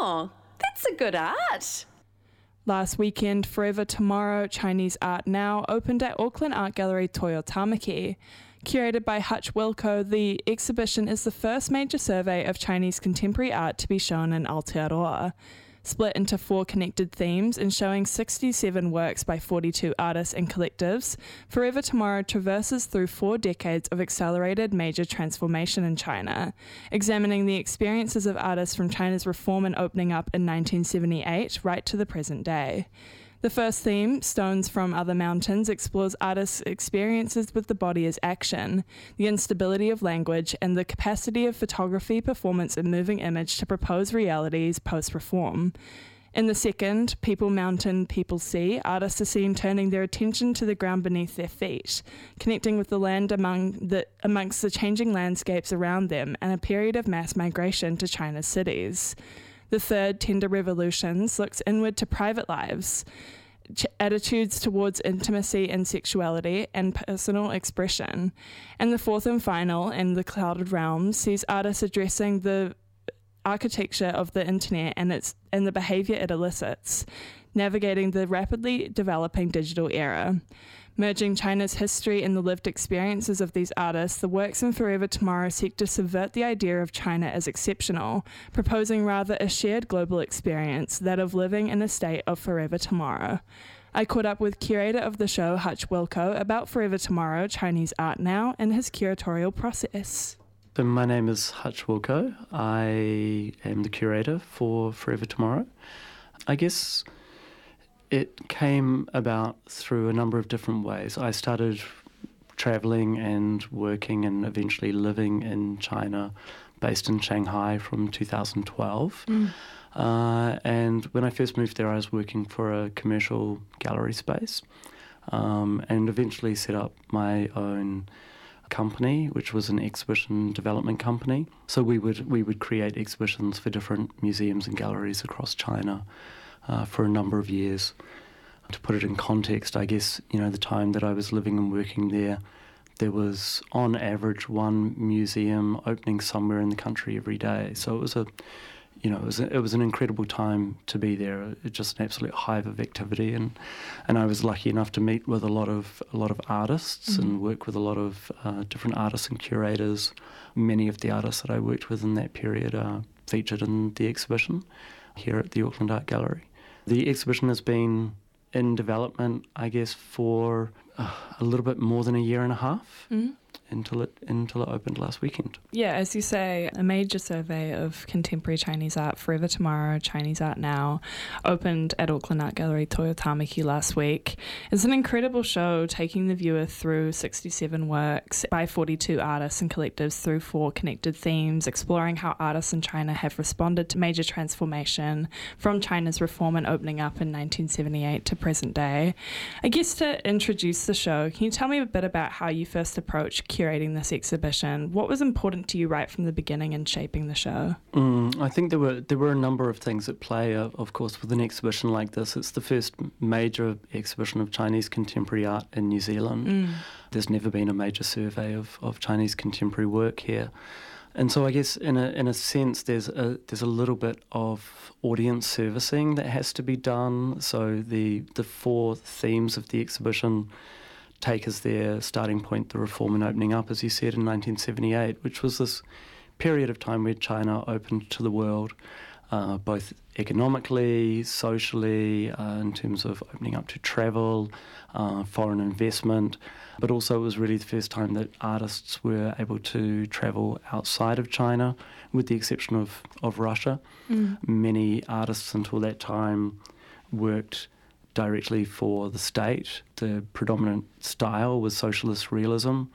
Oh, that's a good art. Last weekend, Forever Tomorrow, Chinese Art Now opened at Auckland Art Gallery Toyotamaki. Curated by Hutch Wilco, the exhibition is the first major survey of Chinese contemporary art to be shown in Aotearoa. Split into 4 connected themes and showing 67 works by 42 artists and collectives, Forever Tomorrow traverses through 4 decades of accelerated major transformation in China, examining the experiences of artists from China's reform and opening up in 1978 right to the present day. The first theme, Stones from Other Mountains, explores artists' experiences with the body as action, the instability of language, and the capacity of photography, performance, and moving image to propose realities post-reform. In the second, People Mountain, People Sea, artists are seen turning their attention to the ground beneath their feet, connecting with the land amongst the changing landscapes around them and a period of mass migration to China's cities. The third, Tender Revolutions, looks inward to private lives, attitudes towards intimacy and sexuality, and personal expression. And the fourth and final, In the Clouded Realms, sees artists addressing the architecture of the internet and the behaviour it elicits, navigating the rapidly developing digital era. Merging China's history and the lived experiences of these artists, the works in Forever Tomorrow seek to subvert the idea of China as exceptional, proposing rather a shared global experience, that of living in a state of forever tomorrow. I caught up with curator of the show, Hutch Wilco, about Forever Tomorrow, Chinese Art Now, and his curatorial process. So my name is Hutch Wilco. I am the curator for Forever Tomorrow. I guess it came about through a number of different ways. I started travelling and working and eventually living in China, based in Shanghai from 2012. And when I first moved there, I was working for a commercial gallery space, and eventually set up my own company, which was an exhibition development company. So we would create exhibitions for different museums and galleries across China for a number of years. To put it in context, I guess, the time that I was living and working there was on average one museum opening somewhere in the country every day. So it was an incredible time to be there. It was just an absolute hive of activity, and I was lucky enough to meet with a lot of artists and work with a lot of different artists and curators. Many of the artists that I worked with in that period are featured in the exhibition here at the Auckland Art Gallery. The exhibition has been in development, I guess, for a little bit more than a year and a half. Until it opened last weekend. Yeah, as you say, a major survey of contemporary Chinese art, Forever Tomorrow, Chinese Art Now, opened at Auckland Art Gallery Toyotamaki last week. It's an incredible show, taking the viewer through 67 works by 42 artists and collectives through 4 connected themes, exploring how artists in China have responded to major transformation from China's reform and opening up in 1978 to present day. I guess to introduce the show, can you tell me a bit about how you first approached curating this exhibition? What was important to you right from the beginning in shaping the show? I think there were a number of things at play. Of course, with an exhibition like this, it's the first major exhibition of Chinese contemporary art in New Zealand. There's never been a major survey of Chinese contemporary work here. And so I guess in a sense there's a little bit of audience servicing that has to be done. So the 4 themes of the exhibition take as their starting point the reform and opening up, as you said, in 1978, which was this period of time where China opened to the world, both economically, socially, in terms of opening up to travel, foreign investment, but also it was really the first time that artists were able to travel outside of China, with the exception of Russia. Many artists until that time worked directly for the state. The predominant style was socialist realism.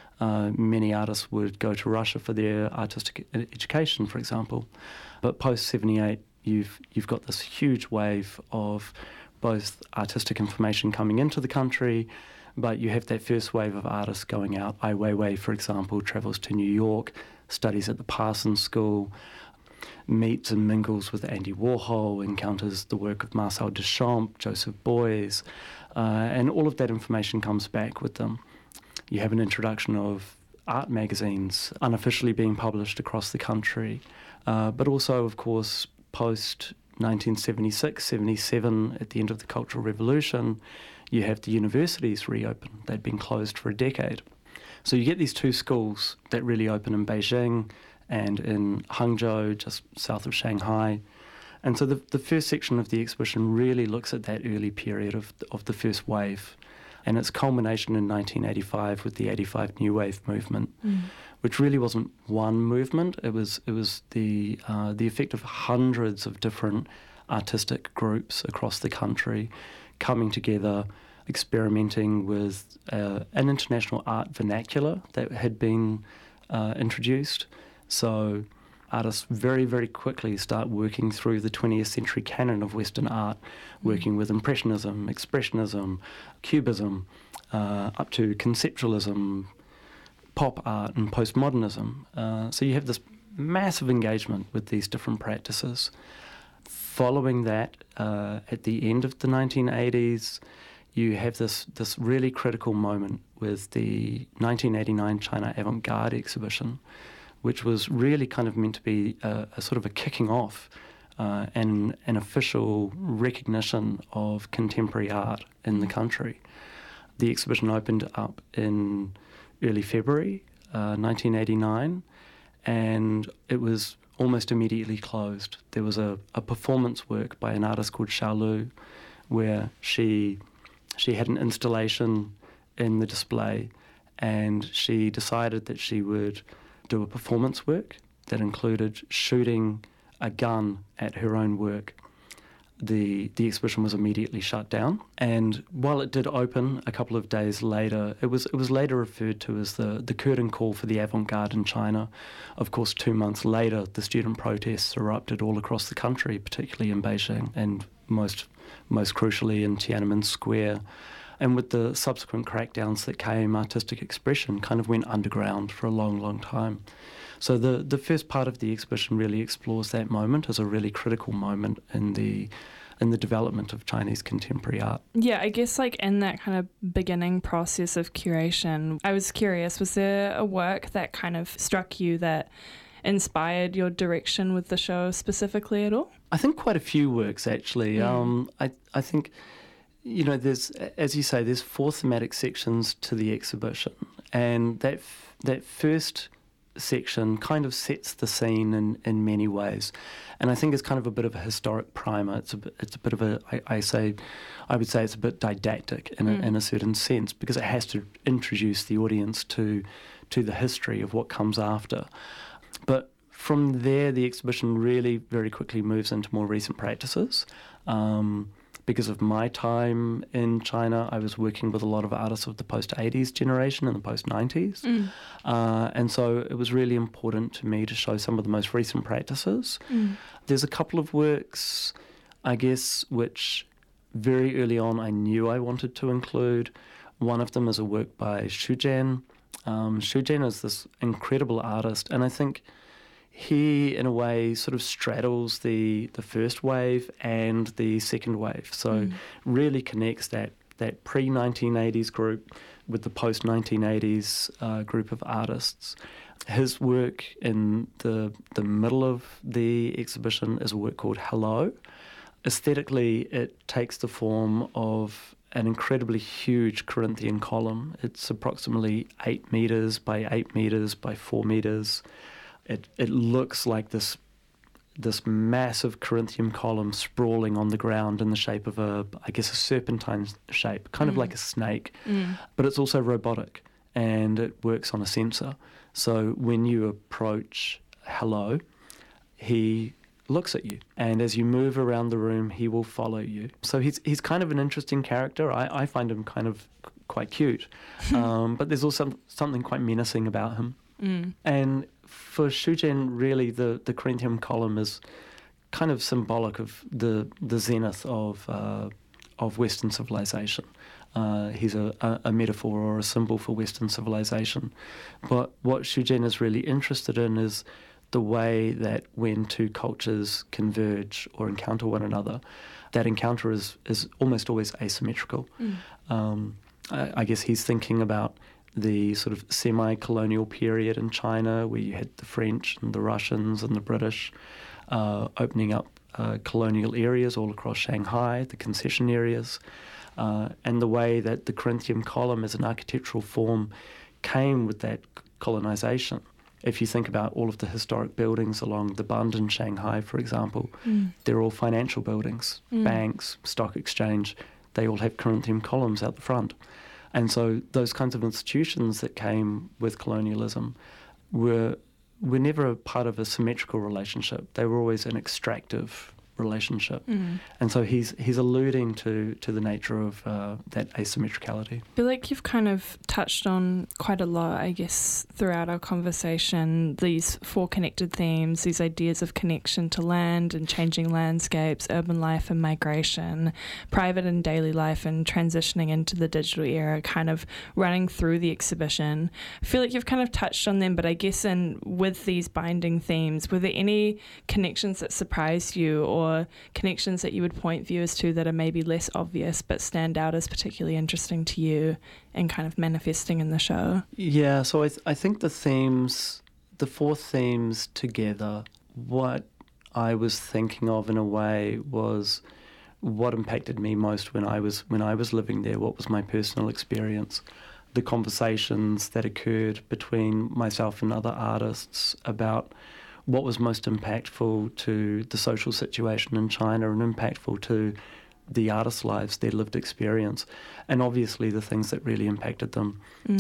Many artists would go to Russia for their artistic education, for example. But post-78, you've got this huge wave of both artistic information coming into the country, but you have that first wave of artists going out. Ai Weiwei, for example, travels to New York, studies at the Parsons School, meets and mingles with Andy Warhol, encounters the work of Marcel Duchamp, Joseph Beuys, and all of that information comes back with them. You have an introduction of art magazines unofficially being published across the country, but also, of course, post 1976, 77, at the end of the Cultural Revolution, you have the universities reopen. They'd been closed for a decade. So you get these two schools that really open in Beijing and in Hangzhou, just south of Shanghai. And so the first section of the exhibition really looks at that early period of the first wave and its culmination in 1985 with the 85 New Wave movement, which really wasn't one movement. It was the effect of hundreds of different artistic groups across the country coming together, experimenting with an international art vernacular that had been introduced. So artists very, very quickly start working through the 20th century canon of Western art, working with Impressionism, Expressionism, Cubism, up to Conceptualism, pop art and postmodernism. So you have this massive engagement with these different practices. Following that, at the end of the 1980s, you have this really critical moment with the 1989 China Avant-Garde exhibition, which was really kind of meant to be a sort of a kicking off and an official recognition of contemporary art in the country. The exhibition opened up in early February 1989, and it was almost immediately closed. There was a performance work by an artist called Xiao Lu, where she had an installation in the display, and she decided that she would do a performance work that included shooting a gun at her own work. The exhibition was immediately shut down, and while it did open a couple of days later, it was later referred to as the curtain call for the avant-garde in China. Of course, 2 months later, the student protests erupted all across the country, particularly in Beijing, and most crucially in Tiananmen Square. And with the subsequent crackdowns that came, artistic expression kind of went underground for a long, long time. So the first part of the exhibition really explores that moment as a really critical moment in the development of Chinese contemporary art. Yeah, I guess like in that kind of beginning process of curation, I was curious, was there a work that kind of struck you that inspired your direction with the show specifically at all? I think quite a few works, actually. I think, you know, there's, as you say, there's 4 thematic sections to the exhibition, and that first section kind of sets the scene in many ways, and I think it's kind of a bit of a historic primer. It's a bit of a I would say it's a bit didactic in a certain sense, because it has to introduce the audience to the history of what comes after. But from there, the exhibition really very quickly moves into more recent practices. Because of my time in China, I was working with a lot of artists of the post-80s generation and the post-90s. And so it was really important to me to show some of the most recent practices. There's a couple of works, I guess, which very early on I knew I wanted to include. One of them is a work by Xu Jian. Xu Jian is this incredible artist, and I think he, in a way, sort of straddles the first wave and the second wave. So really connects that pre-1980s group with the post-1980s group of artists. His work in the middle of the exhibition is a work called Hello. Aesthetically, it takes the form of an incredibly huge Corinthian column. It's approximately 8 metres by 8 metres by 4 metres. It looks like this massive Corinthian column sprawling on the ground in the shape of a serpentine shape, kind of like a snake. But it's also robotic, and it works on a sensor. So when you approach Hello, he looks at you, and as you move around the room, he will follow you. So he's kind of an interesting character. I find him kind of quite cute, but there's also something quite menacing about him. And for Xu Jian, really, the Corinthian column is kind of symbolic of the zenith of Western civilization. He's a metaphor or a symbol for Western civilization. But what Xu Jian is really interested in is the way that when two cultures converge or encounter one another, that encounter is almost always asymmetrical. I guess he's thinking about the sort of semi-colonial period in China, where you had the French and the Russians and the British opening up colonial areas all across Shanghai, the concession areas, and the way that the Corinthian column as an architectural form came with that colonization. If you think about all of the historic buildings along the Bund in Shanghai, for example, they're all financial buildings, banks, stock exchange, they all have Corinthian columns out the front. And so those kinds of institutions that came with colonialism were never a part of a symmetrical relationship. They were always an extractive relationship. And so he's alluding to the nature of that asymmetricality. I feel like you've kind of touched on quite a lot, I guess, throughout our conversation, these four connected themes, these ideas of connection to land and changing landscapes, urban life and migration, private and daily life and transitioning into the digital era, kind of running through the exhibition. I feel like you've kind of touched on them, but I guess with these binding themes, were there any connections that surprised you or connections that you would point viewers to that are maybe less obvious but stand out as particularly interesting to you and kind of manifesting in the show? Yeah, so I think the four themes together, what I was thinking of in a way was what impacted me most when I was living there, what was my personal experience, the conversations that occurred between myself and other artists about what was most impactful to the social situation in China and impactful to the artists' lives, their lived experience, and obviously the things that really impacted them.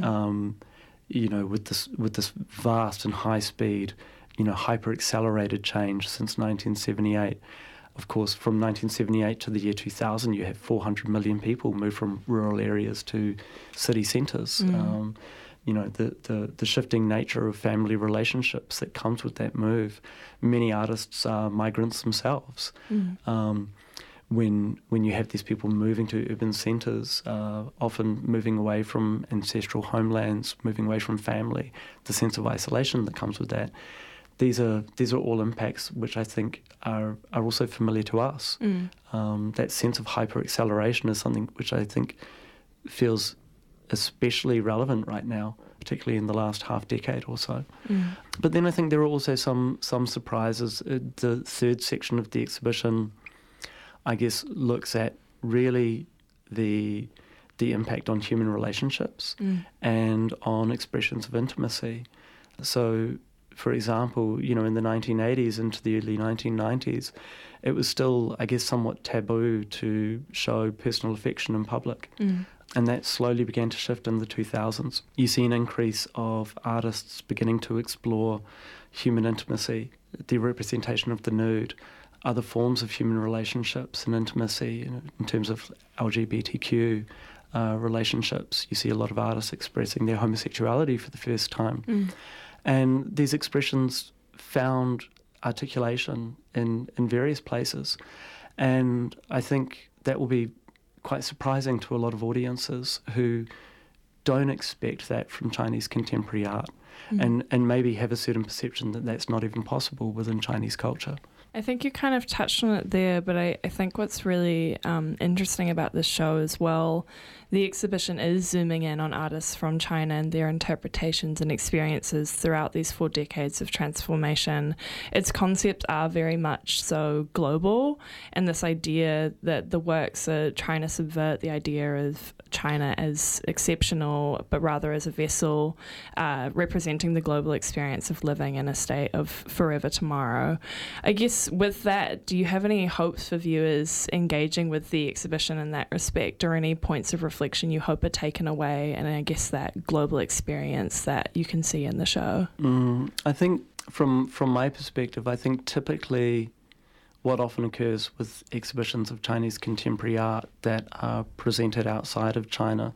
With this vast and high speed, hyper accelerated change since 1978. Of course, from 1978 to the year 2000, you have 400 million people move from rural areas to city centres. The shifting nature of family relationships that comes with that move. Many artists are migrants themselves. When you have these people moving to urban centres, often moving away from ancestral homelands, moving away from family, the sense of isolation that comes with that. These are all impacts which I think are also familiar to us. That sense of hyper acceleration is something which I think feels especially relevant right now, particularly in the last half decade or so. But then I think there are also some surprises. The third section of the exhibition, I guess, looks at really the impact on human relationships and on expressions of intimacy. So, for example, in the 1980s into the early 1990s, it was still, I guess, somewhat taboo to show personal affection in public. And that slowly began to shift in the 2000s. You see an increase of artists beginning to explore human intimacy, the representation of the nude, other forms of human relationships and intimacy in terms of LGBTQ relationships. You see a lot of artists expressing their homosexuality for the first time. And these expressions found articulation in various places. And I think that will be quite surprising to a lot of audiences who don't expect that from Chinese contemporary art and maybe have a certain perception that that's not even possible within Chinese culture. I think you kind of touched on it there, but I think what's really interesting about this show as well, the exhibition is zooming in on artists from China and their interpretations and experiences throughout these 4 decades of transformation. Its concepts are very much so global, and this idea that the works are trying to subvert the idea of China as exceptional, but rather as a vessel representing the global experience of living in a state of forever tomorrow. I guess with that, do you have any hopes for viewers engaging with the exhibition in that respect, or any points of reflection you hope are taken away, and I guess that global experience that you can see in the show? I think from my perspective, I think typically what often occurs with exhibitions of Chinese contemporary art that are presented outside of China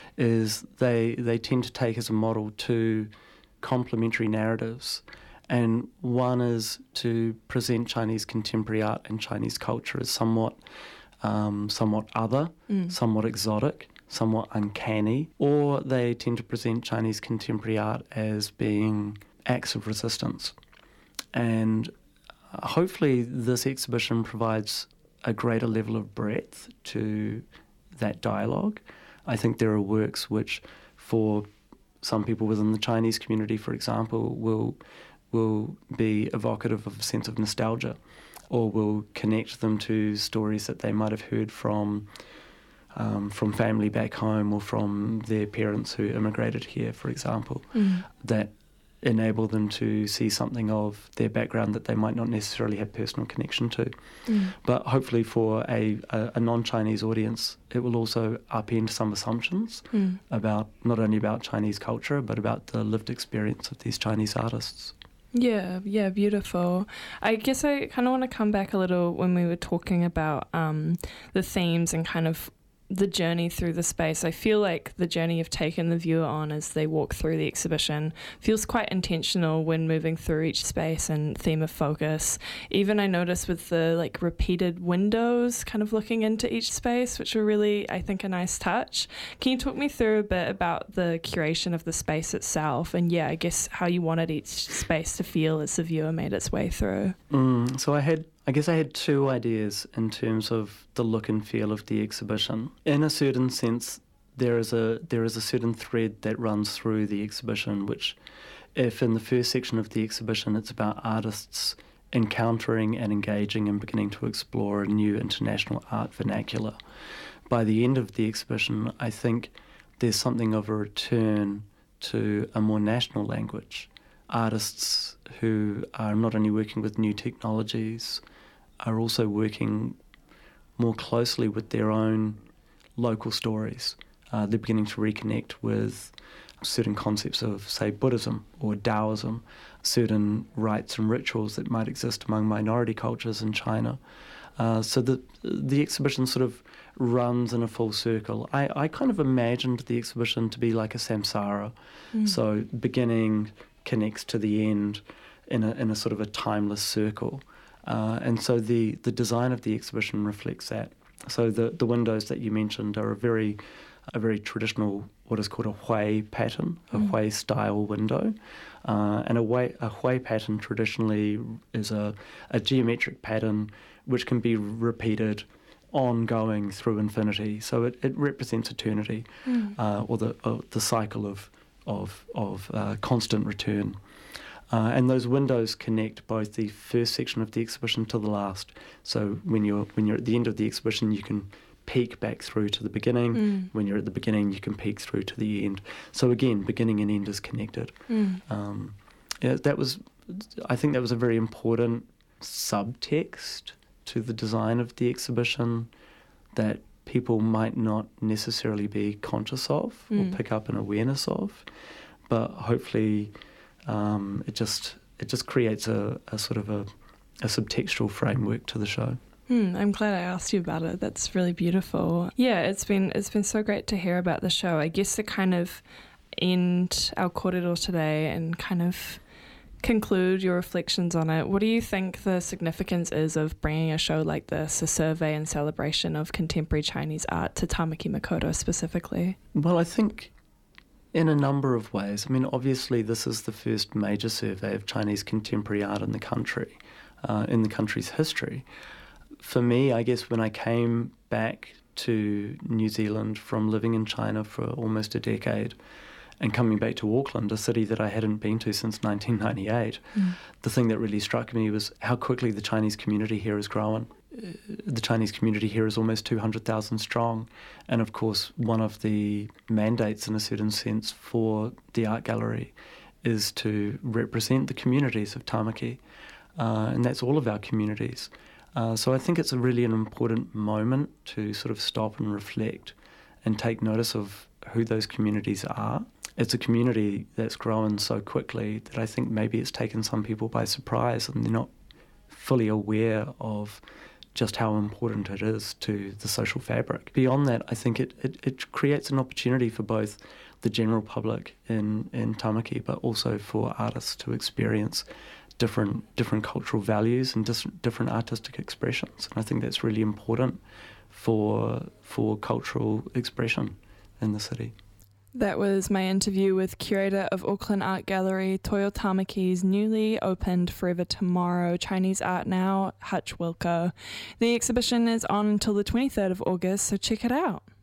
is they tend to take as a model 2 complementary narratives. And one is to present Chinese contemporary art and Chinese culture as somewhat other, somewhat exotic, somewhat uncanny, or they tend to present Chinese contemporary art as being acts of resistance. And hopefully this exhibition provides a greater level of breadth to that dialogue. I think there are works which, for some people within the Chinese community, for example, will be evocative of a sense of nostalgia. or will connect them to stories that they might have heard from family back home or from their parents who immigrated here, for example, that enable them to see something of their background that they might not necessarily have personal connection to. But hopefully for a non-Chinese audience, it will also upend some assumptions about not only about Chinese culture, but about the lived experience of these Chinese artists. Yeah, beautiful. I guess I kind of want to come back a little when we were talking about the themes and kind of the journey through the space. I feel like the journey you've taken the viewer on as they walk through the exhibition feels quite intentional when moving through each space and theme of focus. Even I noticed with the repeated windows kind of looking into each space, which were really, I think, a nice touch. Can you talk me through a bit about the curation of the space itself and I guess how you wanted each space to feel as the viewer made its way through? So I had two ideas in terms of the look and feel of the exhibition. In a certain sense, there is a certain thread that runs through the exhibition, which, if in the first section of the exhibition it's about artists encountering and engaging and beginning to explore a new international art vernacular, by the end of the exhibition, I think there's something of a return to a more national language. Artists who are not only working with new technologies, are also working more closely with their own local stories. They're beginning to reconnect with certain concepts of, say, Buddhism or Taoism, certain rites and rituals that might exist among minority cultures in China. So the exhibition sort of runs in a full circle. I kind of imagined the exhibition to be like a samsara. So beginning connects to the end in a sort of a timeless circle. And so the design of the exhibition reflects that. So the windows that you mentioned are a very traditional, what is called a hui pattern, a hui style window. And a hui pattern traditionally is a geometric pattern which can be repeated ongoing through infinity. So it represents eternity, or the cycle of constant return. And those windows connect both the first section of the exhibition to the last. So when you're at the end of the exhibition, you can peek back through to the beginning. When you're at the beginning, you can peek through to the end. So again, beginning and end is connected. I think that was a very important subtext to the design of the exhibition that people might not necessarily be conscious of or pick up an awareness of, but hopefully it just creates a sort of a subtextual framework to the show. I'm glad I asked you about it. That's really beautiful. Yeah, it's been so great to hear about the show. I guess to kind of end our kōrero today and kind of conclude your reflections on it, what do you think the significance is of bringing a show like this, a survey and celebration of contemporary Chinese art, to Tamaki Makaurau specifically? Well, I think in a number of ways. I mean, obviously this is the first major survey of Chinese contemporary art in the country, in the country's history. For me, I guess when I came back to New Zealand from living in China for almost a decade and coming back to Auckland, a city that I hadn't been to since 1998, the thing that really struck me was how quickly the Chinese community here has grown. The Chinese community here is almost 200,000 strong. And of course, one of the mandates in a certain sense for the art gallery is to represent the communities of Tamaki. And that's all of our communities. So I think it's really an important moment to sort of stop and reflect and take notice of who those communities are. It's a community that's grown so quickly that I think maybe it's taken some people by surprise and they're not fully aware of just how important it is to the social fabric. Beyond that, I think it creates an opportunity for both the general public in Tamaki, but also for artists to experience different cultural values and different artistic expressions. And I think that's really important for cultural expression in the city. That was my interview with curator of Auckland Art Gallery, Toyo Tamaki's newly opened Forever Tomorrow Chinese Art Now, Hutch Wilco. The exhibition is on until the 23rd of August, so check it out.